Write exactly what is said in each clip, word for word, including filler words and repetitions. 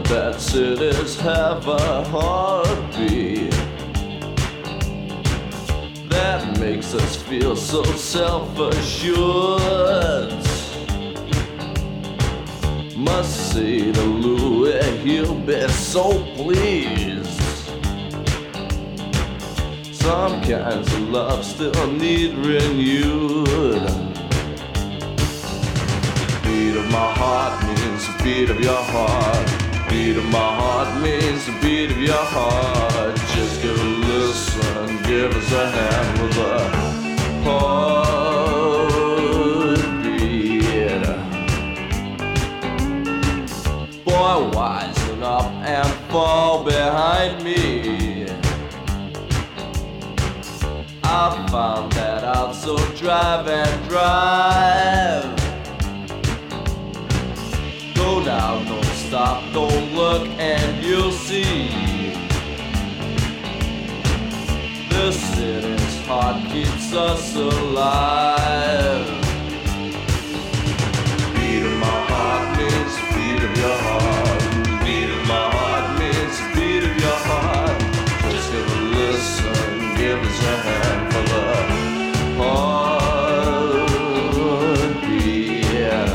that cities have a heartbeat that makes us feel so self-assured. Must say to Louis, he'll be so pleased. Some kinds of love still need renewed. Beat of my heart means the beat of your heart. Beat of my heart means the beat of your heart. Just give a listen, give us a hand with a heartbeat. Boy, wisen up and fall behind me. I found that out, so drive and drive. Go now, don't stop, don't look, and you'll see. The city's heart keeps us alive. Beat of my heart means the beat of your heart. Beat of my heart means the beat of your heart. Just give a listen, give us a hand for the heartbeat.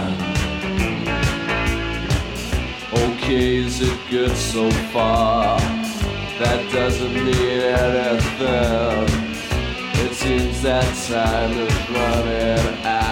Okay, is it good so far? That doesn't mean anything. It seems that time is running out.